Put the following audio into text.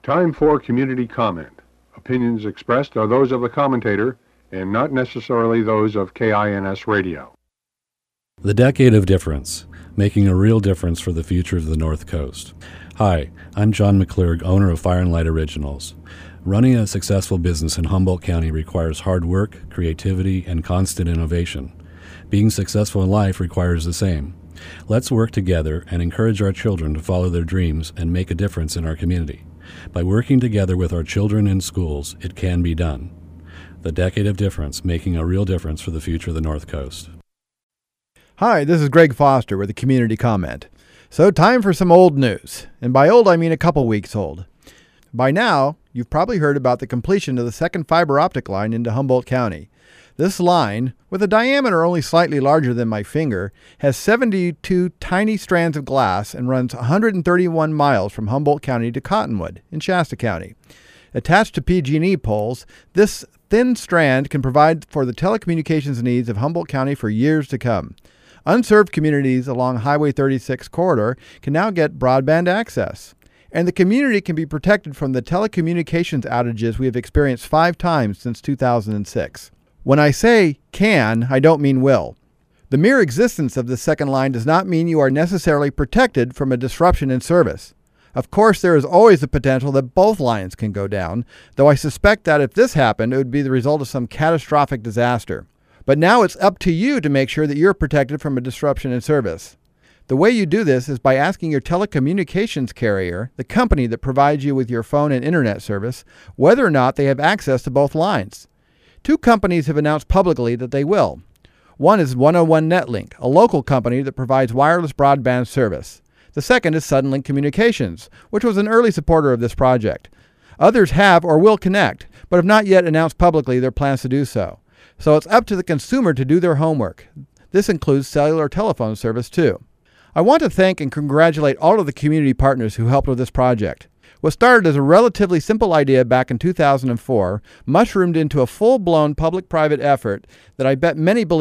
Time for community comment. Opinions expressed are those of the commentator and not necessarily those of KINS Radio. The Decade of Difference, making a real difference for the future of the North Coast. Hi, I'm John McClurg, owner of Fire and Light Originals. Running a successful business in Humboldt County requires hard work, creativity, and constant innovation. Being successful in life requires the same. Let's work together and encourage our children to follow their dreams and make a difference in our community. By working together with our children in schools, it can be done. The Decade of Difference, making a real difference for the future of the North Coast. Hi, this is Greg Foster with a community comment. So time for some old news. And by old, I mean a couple weeks old. By now, you've probably heard about the completion of the second fiber optic line into Humboldt County. This line, with a diameter only slightly larger than my finger, has 72 tiny strands of glass and runs 131 miles from Humboldt County to Cottonwood in Shasta County. Attached to PG&E poles, this thin strand can provide for the telecommunications needs of Humboldt County for years to come. Unserved communities along Highway 36 corridor can now get broadband access. And the community can be protected from the telecommunications outages we have experienced 5 times since 2006. When I say can, I don't mean will. The mere existence of the second line does not mean you are necessarily protected from a disruption in service. Of course, there is always the potential that both lines can go down, though I suspect that if this happened, it would be the result of some catastrophic disaster. But now it's up to you to make sure that you're protected from a disruption in service. The way you do this is by asking your telecommunications carrier, the company that provides you with your phone and internet service, whether or not they have access to both lines. 2 companies have announced publicly that they will. One is 101 Netlink, a local company that provides wireless broadband service. The second is Suddenlink Communications, which was an early supporter of this project. Others have or will connect, but have not yet announced publicly their plans to do so. So it's up to the consumer to do their homework. This includes cellular telephone service too. I want to thank and congratulate all of the community partners who helped with this project. What started as a relatively simple idea back in 2004 mushroomed into a full-blown public-private effort that I bet many believe